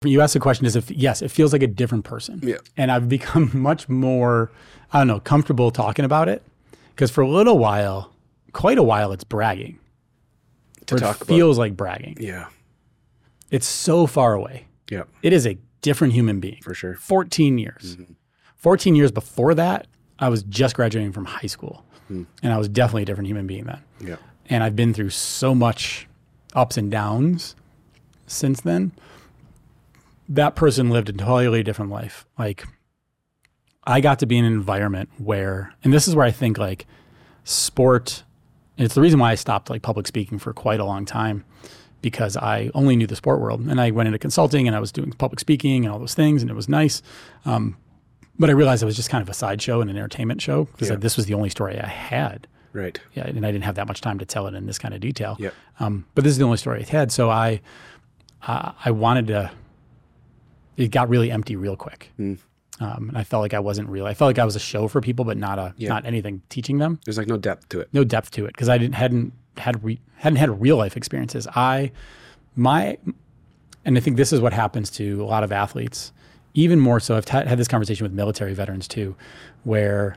You asked the question is yes, it feels like a different person. Yeah. And I've become much more, I don't know, comfortable talking about it. Because for a little while, quite a while, it's bragging. It feels like bragging. Yeah. It's so far away. Yeah. It is a different human being. For sure. 14 years. 14 years before that, I was just graduating from high school. And I was definitely a different human being then. Yeah. And I've been through so much ups and downs since then. That person lived a totally different life. Like, I got to be in an environment where, and this is where I think like sport, and it's the reason why I stopped like public speaking for quite a long time, because I only knew the sport world. And I went into consulting and I was doing public speaking and all those things, and it was nice. But I realized it was just kind of a sideshow and an entertainment show, because this was the only story I had. Right. Yeah, and I didn't have that much time to tell it in this kind of detail. Yeah. But this is the only story I had. So I wanted to, it got really empty real quick. And I felt like I wasn't real. I felt like I was a show for people, but not anything teaching them. There's like no depth to it. No depth to it, because I hadn't had real life experiences. And I think this is what happens to a lot of athletes, even more so. I've had this conversation with military veterans too, where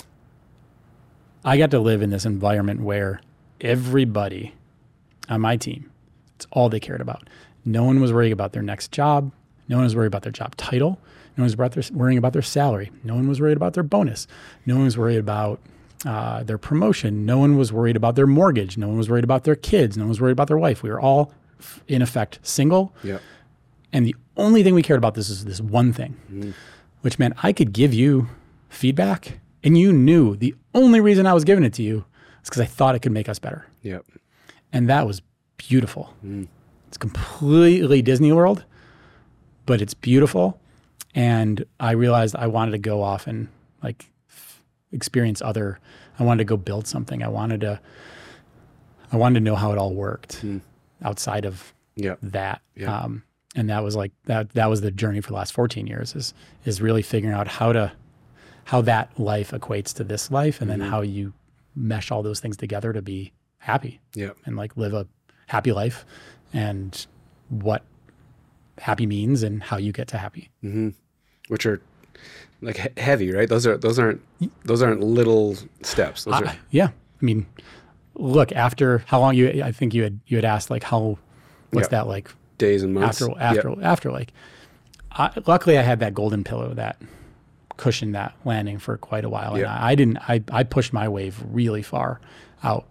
I got to live in this environment where everybody on my team, it's all they cared about. No one was worrying about their next job. No one was worried about their job title. No one was worrying about their salary. No one was worried about their bonus. No one was worried about their promotion. No one was worried about their mortgage. No one was worried about their kids. No one was worried about their wife. We were all, in effect, single. Yeah. And the only thing we cared about is this one thing, which meant I could give you feedback, and you knew the only reason I was giving it to you is because I thought it could make us better. Yeah. And that was beautiful. It's completely Disney World, but it's beautiful. And I realized I wanted to go off and like experience I wanted to go build something. I wanted to know how it all worked outside of that. Yeah. And that was like, that was the journey for the last 14 years is really figuring out how that life equates to this life, and then how you mesh all those things together to be happy. Yeah. And like live a happy life, and what happy means and how you get to happy. Which are like heavy, right? Those aren't little steps. Those are, yeah. I mean, look, after how long I think you had asked like what's that like days and months after like, luckily I had that golden pillow that cushioned that landing for quite a while. And I pushed my wave really far out,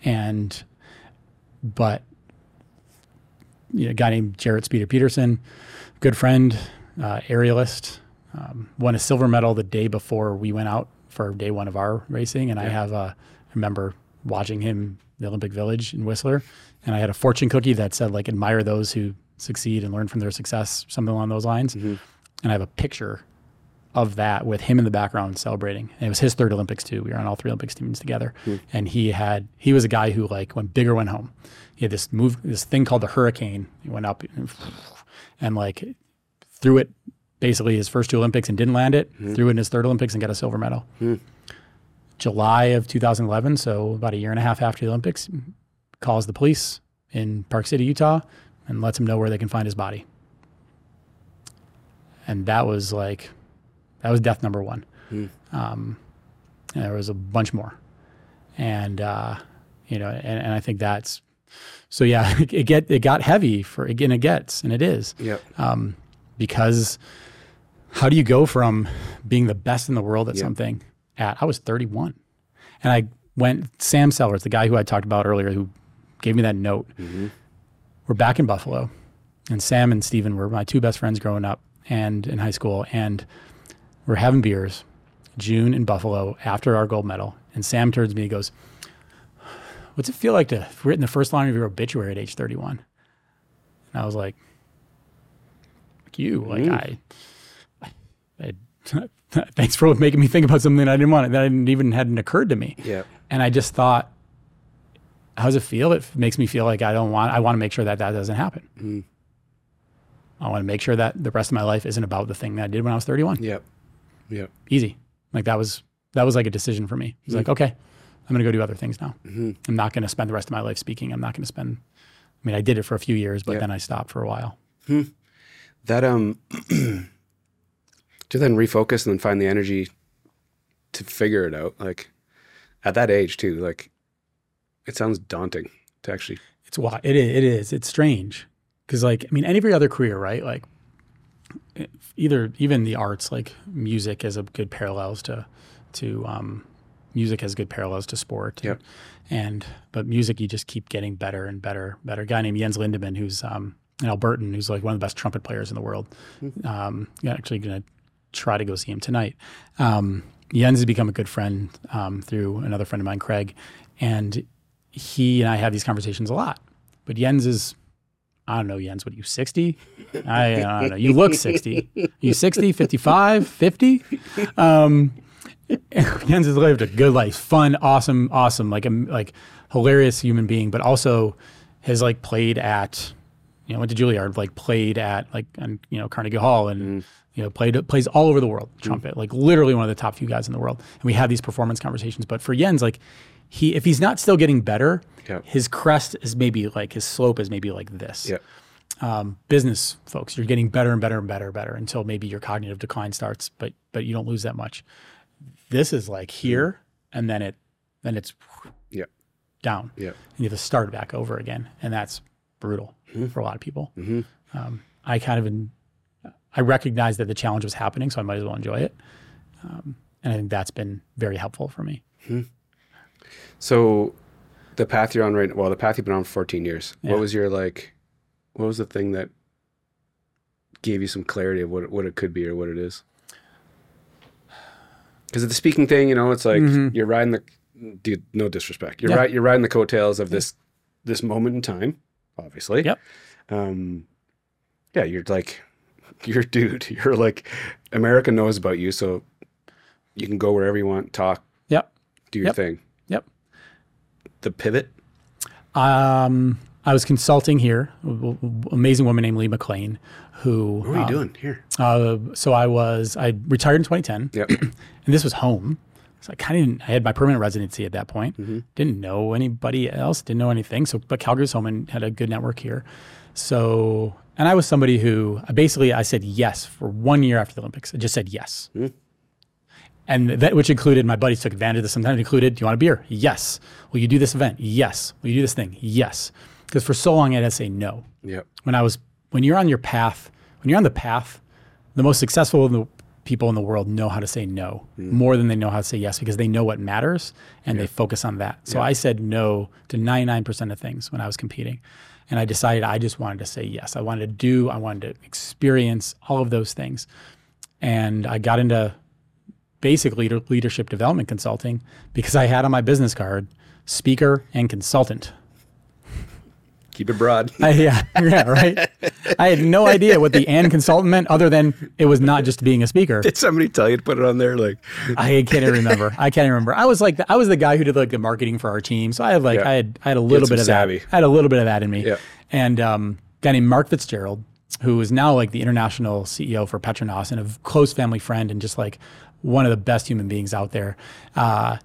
but a guy named Jarrett Speeder Peterson, good friend, aerialist, won a silver medal the day before we went out for day one of our racing. And I remember watching him in the Olympic Village in Whistler, and I had a fortune cookie that said like, admire those who succeed and learn from their success, something along those lines. And I have a picture of that with him in the background celebrating. And it was his third Olympics too. We were on all three Olympics teams together. And he was a guy who like went big or went home. He had this thing called the Hurricane. He went up and like threw it basically his first two Olympics and didn't land it, threw it in his third Olympics and got a silver medal. July of 2011, so about a year and a half after the Olympics, calls the police in Park City, Utah, and lets them know where they can find his body. And that was death number one. And there was a bunch more. And, and I think that's, so yeah, it got heavy and it is. Yep. Because how do you go from being the best in the world at something I was 31. And Sam Sellers, the guy who I talked about earlier, who gave me that note, we're back in Buffalo. And Sam and Steven were my two best friends growing up and in high school. And we're having beers, June in Buffalo, after our gold medal. And Sam turns to me and goes, what's it feel like to have written the first line of your obituary at age 31? And I was like, you, like thanks for making me think about something that I hadn't occurred to me. Yeah. And I just thought, how does it feel? It makes me feel like I want to make sure that doesn't happen. I want to make sure that the rest of my life isn't about the thing that I did when I was 31. Yep. Yep. Easy. Like that was like a decision for me. It was like, okay, I'm going to go do other things now. I'm not going to spend the rest of my life speaking. I'm not going to I did it for a few years, but then I stopped for a while. That to then refocus and then find the energy to figure it out. Like at that age too, like it sounds daunting to actually. It's why it is. It's strange because, like, I mean, any of your other career, right? Like, even the arts, like music, has a good parallels to music has good parallels to sport. Yep. But music, you just keep getting better and better. A guy named Jens Lindemann, who's an Albertan, who's like one of the best trumpet players in the world. Actually going to try to go see him tonight. Jens has become a good friend through another friend of mine, Craig, and he and I have these conversations a lot. But Jens is, I don't know, Jens, what are you, 60? I don't know. You look 60. Are you 60, 55, 50? Jens has lived a good life, fun, awesome, like hilarious human being, but also has like played at, went to Juilliard, like played at like, Carnegie Hall and, plays all over the world, trumpet, like literally one of the top few guys in the world. And we have these performance conversations, but for Jens, like if he's not still getting better, his crest is maybe like, his slope is maybe like this. Business folks, you're getting better and better and better and better until maybe your cognitive decline starts, but you don't lose that much. This is like here, and then it's down. And you have to start back over again, and that's brutal for a lot of people. I recognize that the challenge was happening, so I might as well enjoy it. And I think that's been very helpful for me. So the path you're on right now, well, the path you've been on for 14 years, what was the thing that gave you some clarity of what it could be or what it is? Because of the speaking thing, it's like you're riding dude, no disrespect. You're riding the coattails of this moment in time, obviously. You're like, you're a dude. You're like, America knows about you, so you can go wherever you want, talk, do your thing. The pivot? I was consulting here, amazing woman named Lee McLean, who... What were you doing here? So I retired in 2010, and this was home. So I had my permanent residency at that point. Didn't know anybody else, didn't know anything. But Calgary's home and had a good network here. So, and I was somebody who, I said yes for 1 year after the Olympics. I just said yes. And that, which included, my buddies took advantage of this sometimes, included, do you want a beer? Yes. Will you do this event? Yes. Will you do this thing? Yes. Because for so long I had to say no. When you're on the path, the most successful people in the world know how to say no more than they know how to say yes, because they know what matters and they focus on that. So I said no to 99% of things when I was competing. And I decided I just wanted to say yes. I wanted to experience all of those things. And I got into basically leadership development consulting because I had on my business card speaker and consultant. Keep it broad. Right. I had no idea what the "and" consultant meant, other than it was not just being a speaker. Did somebody tell you to put it on there? Like, I can't even remember. I was the guy who did like the marketing for our team, so I had I had a little bit of savvy. that. I had a little bit of that in me. And a guy named Mark Fitzgerald, who is now like the international CEO for Petronas and a close family friend and just like one of the best human beings out there. I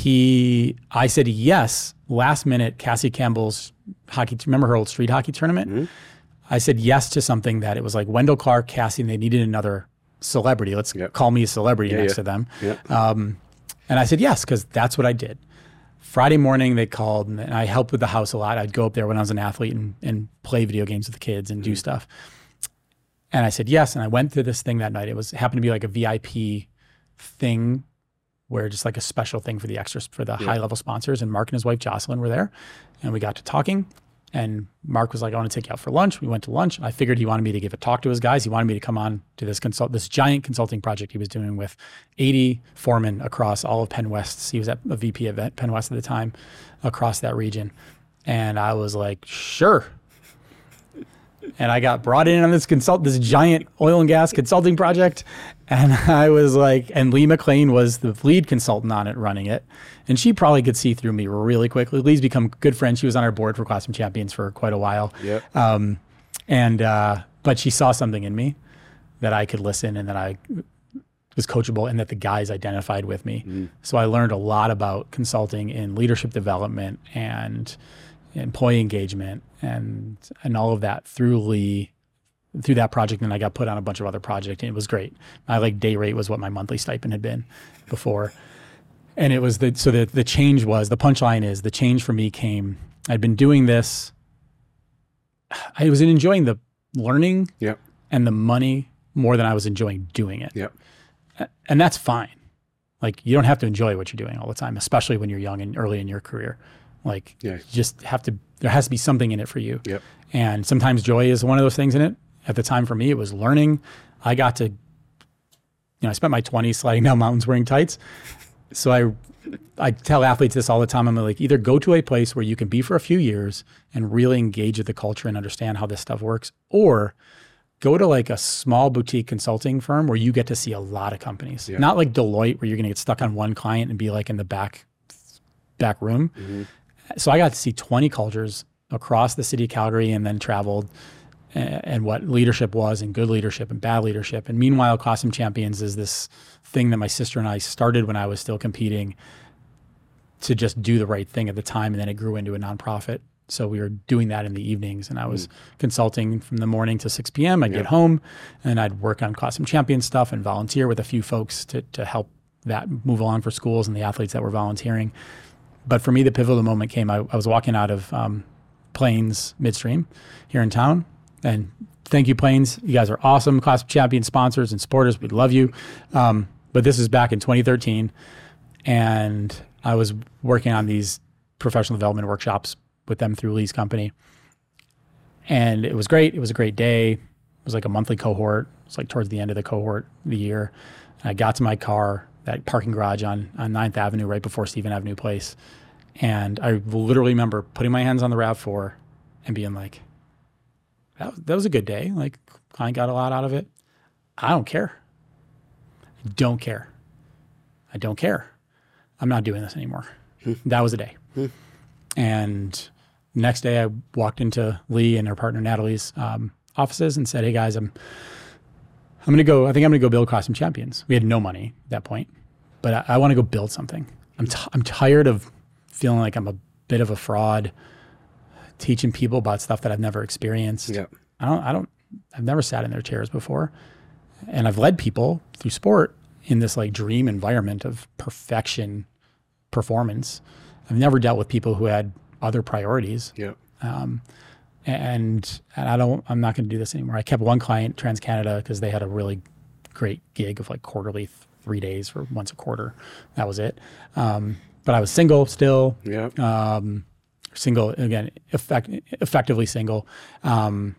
said yes last minute. Cassie Campbell's hockey, remember her old street hockey tournament? I said yes to something that it was like Wendell Clark, Cassie, and they needed another celebrity. Let's call me a celebrity next to them. And I said yes, because that's what I did. Friday morning they called, and I helped with the house a lot. I'd go up there when I was an athlete and play video games with the kids and do stuff. And I said yes, and I went to this thing that night. It happened to be like a VIP thing, where just like a special thing for the extras, for the high level sponsors. And Mark and his wife Jocelyn were there, and we got to talking. And Mark was like, "I want to take you out for lunch." We went to lunch. I figured he wanted me to give a talk to his guys. He wanted me to come on to this giant consulting project he was doing with 80 foremen across all of Penn West. He was at a VP at Penn West at the time, across that region. And I was like, sure. And I got brought in on this giant oil and gas consulting project. And I was like, and Lee McLean was the lead consultant on it, running it. And she probably could see through me really quickly. Lee's become good friends. She was on our board for Classroom Champions for quite a while. But she saw something in me that I could listen, and that I was coachable, and that the guys identified with me. So I learned a lot about consulting in leadership development and employee engagement and all of that through Lee through that project, and I got put on a bunch of other projects, and it was great. My day rate was what my monthly stipend had been before. And it was the change was, the punchline is, the change for me came, I'd been doing this. I was enjoying the learning and the money more than I was enjoying doing it. Yep. And that's fine. Like, you don't have to enjoy what you're doing all the time, especially when you're young and early in your career. Like, you just have to, there has to be something in it for you. Yep. And sometimes joy is one of those things in it. At the time for me, it was learning. I got to, I spent my 20s sliding down mountains wearing tights. So I tell athletes this all the time. I'm like, either go to a place where you can be for a few years and really engage with the culture and understand how this stuff works, or go to like a small boutique consulting firm where you get to see a lot of companies. Yeah. Not like Deloitte, where you're going to get stuck on one client and be like in the back room. Mm-hmm. So I got to see 20 cultures across the city of Calgary, and then traveled and what leadership was, and good leadership and bad leadership. And meanwhile, Classroom Champions is this thing that my sister and I started when I was still competing to just do the right thing at the time. And then it grew into a nonprofit. So we were doing that in the evenings, and I was consulting from the morning to 6 p.m. I'd get home and I'd work on Classroom Champions stuff and volunteer with a few folks to help that move along for schools and the athletes that were volunteering. But for me, the pivotal moment came. I was walking out of Plains Midstream here in town, and thank you, Plains. You guys are awesome. Classroom Champions sponsors and supporters. We love you. But this is back in 2013, and I was working on these professional development workshops with them through Lee's company. And it was great. It was a great day. It was like a monthly cohort. It was like towards the end of the cohort, the year. And I got to my car, that parking garage on 9th Avenue, right before Stephen Avenue Place. And I literally remember putting my hands on the RAV4 and being like, that was a good day. Like, client got a lot out of it. I don't care. I don't care. I don't care. I'm not doing this anymore. That was the day. And next day, I walked into Lee and her partner Natalie's offices and said, "Hey guys, I'm gonna go. I think I'm gonna go build Classroom Champions." We had no money at that point, but I want to go build something. I'm tired of feeling like I'm a bit of a fraud, teaching people about stuff that I've never experienced. Yeah. I've never sat in their chairs before, and I've led people through sport in this like dream environment of perfection, performance. I've never dealt with people who had other priorities. Yeah. And I'm not going to do this anymore. I kept one client, TransCanada, because they had a really great gig of like quarterly 3 days for once a quarter. That was it. But I was single still. Yeah. Single again, effectively single. And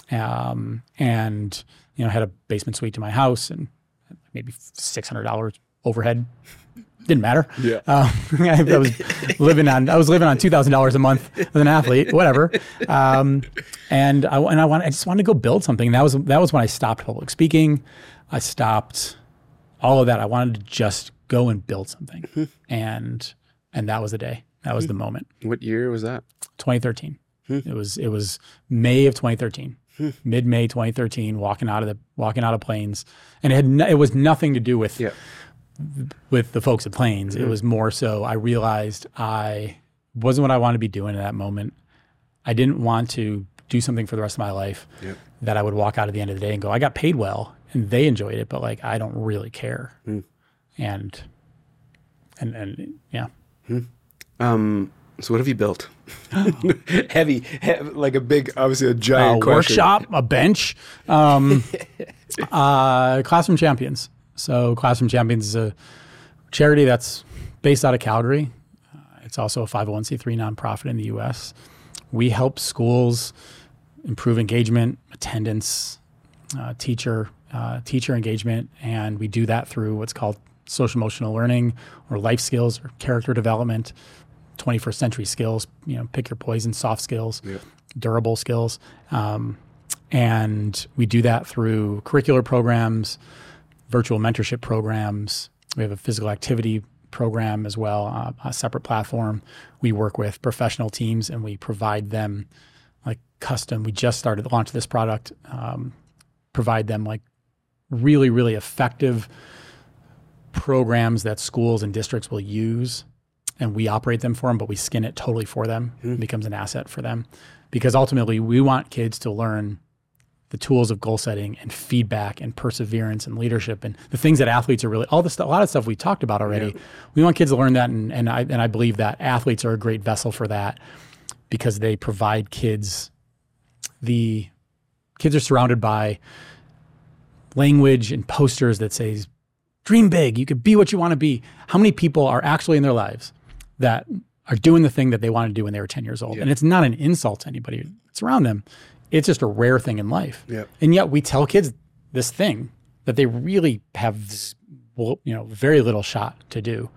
had a basement suite to my house and maybe $600 overhead. Didn't matter. Yeah. I was living on $2,000 a month as an athlete, whatever. And I just wanted to go build something. That was when I stopped public speaking. I stopped all of that. I wanted to just go and build something. And that was the day. That was the moment. What year was that? 2013. It was May of 2013. Mid-May 2013, walking out of Plains. And it was nothing to do with the folks at Plains. It was more so I realized I wasn't what I wanted to be doing at that moment. I didn't want to do something for the rest of my life that I would walk out at the end of the day and go, I got paid well and they enjoyed it, but like, I don't really care. And yeah. So what have you built? heavy, like a big, obviously a giant workshop, a bench, Classroom Champions. So Classroom Champions is a charity that's based out of Calgary. It's also a 501c3 nonprofit in the U.S. We help schools improve engagement, attendance, teacher engagement, and we do that through what's called social emotional learning or life skills or character development, 21st century skills, pick your poison, soft skills, durable skills. And we do that through curricular programs, virtual mentorship programs. We have a physical activity program as well, a separate platform. We work with professional teams and we provide them like custom. We just launched this product, provide them like really, really effective programs that schools and districts will use. And we operate them for them, but we skin it totally for them. It becomes an asset for them. Because ultimately, we want kids to learn the tools of goal setting and feedback and perseverance and leadership and the things that athletes are really, all this stuff, a lot of stuff we talked about already. Yeah. We want kids to learn that, and I believe that athletes are a great vessel for that because they provide kids are surrounded by language and posters that says, dream big, you could be what you want to be. How many people are actually in their lives that are doing the thing that they wanted to do when they were 10 years old? Yeah. And it's not an insult to anybody that's around them. It's just a rare thing in life. Yep. And yet we tell kids this thing that they really have, very little shot to do.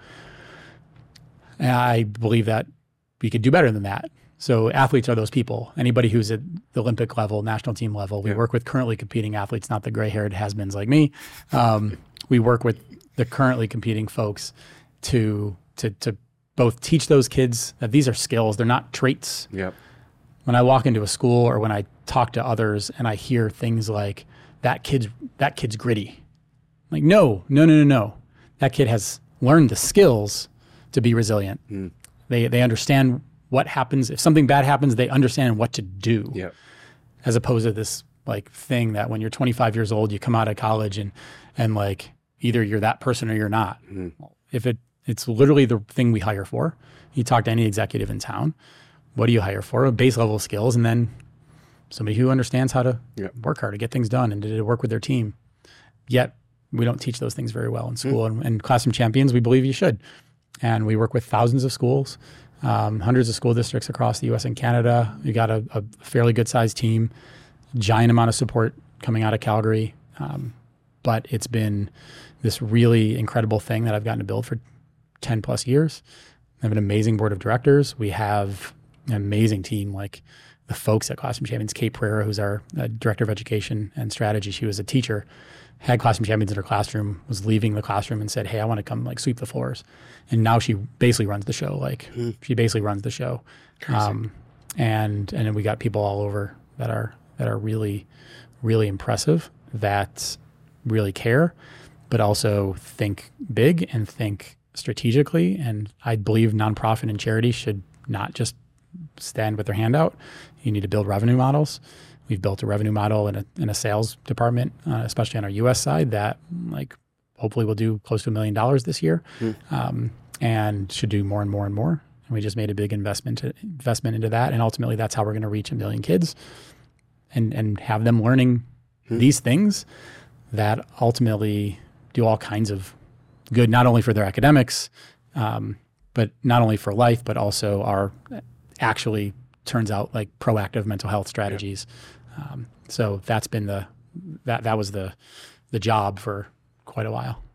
And I believe that we could do better than that. So athletes are those people. Anybody who's at the Olympic level, national team level, we work with currently competing athletes, not the gray-haired has-beens like me. We work with the currently competing folks to both teach those kids that these are skills, they're not traits. Yep. When I walk into a school or when I talk to others and I hear things like, that kid's gritty. Like, no. That kid has learned the skills to be resilient. Mm. They understand what happens. If something bad happens, they understand what to do. Yep. As opposed to this like thing that when you're 25 years old, you come out of college and like either you're that person or you're not. Mm. If it's literally the thing we hire for. You talk to any executive in town. What do you hire for? A base level of skills, and then somebody who understands how to work hard to get things done and to work with their team. Yet we don't teach those things very well in school. And Classroom Champions, we believe you should. And we work with thousands of schools, hundreds of school districts across the U.S. and Canada. We got a fairly good sized team, giant amount of support coming out of Calgary. But it's been this really incredible thing that I've gotten to build for 10 plus years. I have an amazing board of directors. We have an amazing team, like the folks at Classroom Champions. Kate Pereira, who's our director of education and strategy, she was a teacher, had Classroom Champions in her classroom, was leaving the classroom and said, hey, I want to come like sweep the floors. And now she basically runs the show. She basically runs the show. And then we got people all over that are really, really impressive, that really care, but also think big and think strategically. And I believe nonprofit and charity should not just stand with their hand out. You need to build revenue models. We've built a revenue model in a sales department, especially on our U.S. side, that like hopefully will do close to $1 million this year, and should do more and more and more. And we just made a big investment into that, and ultimately that's how we're going to reach 1 million kids, and have them learning these things that ultimately do all kinds of good, not only for their academics, but not only for life, but also are actually turns out like proactive mental health strategies. So that's been that was the job for quite a while.